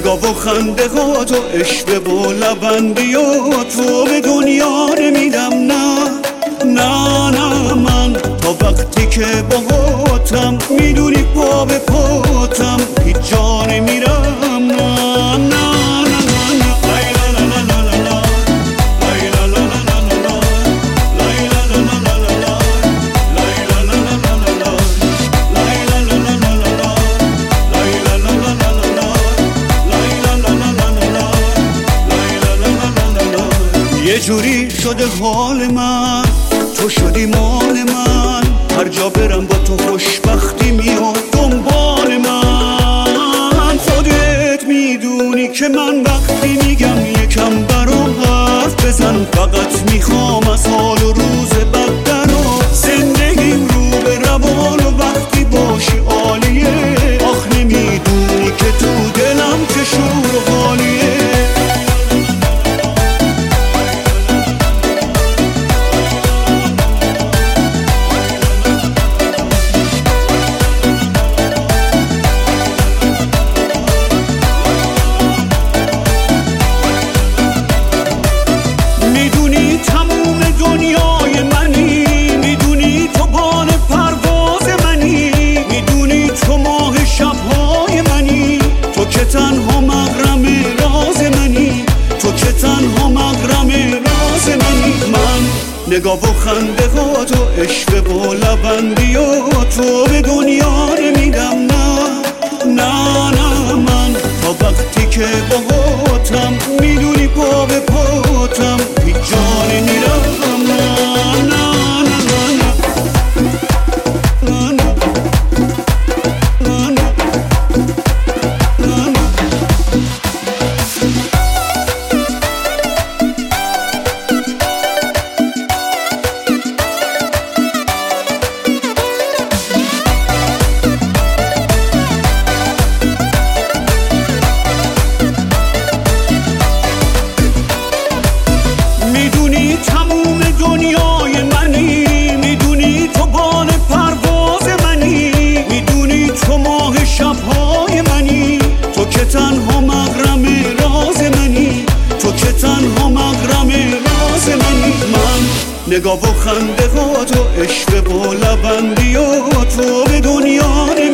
نگاه و خنده ها تو عشق و لبندیات تو به دنیا نمیدم نه من تا وقتی که باهاتم میدونی پا به پاتم هیچ جا نمیرم نه یه جوری شده حال من تو شدی مال من هر جا برم با تو خوشبختی میاد دنبال من خودت میدونی که من وقتی میگم یکم برام حرف بزن فقط میخوام از حال و روز بد درا زندگیم رو به روان و وقتی باشی عالیه آخ نمیدونی که تو دلم چه شور و حالیه تنها مغرم راز منی تو که تنها مغرم راز منی من نگاه و خنده ها تو عشق و لبندیات تو به دنیا نمیدم نه من تا وقتی که باهاتم میدونی پا به پاتم هیچ جا نمیرم نه میدونی تموم دنیای منی میدونی تو بال پرواز منی میدونی تو ماه شبهای منی تو که تنها مغرم راز منی تو که تنها مغرم راز منی من نگاه و خنده ها تو عشق و لبندیات تو به دنیا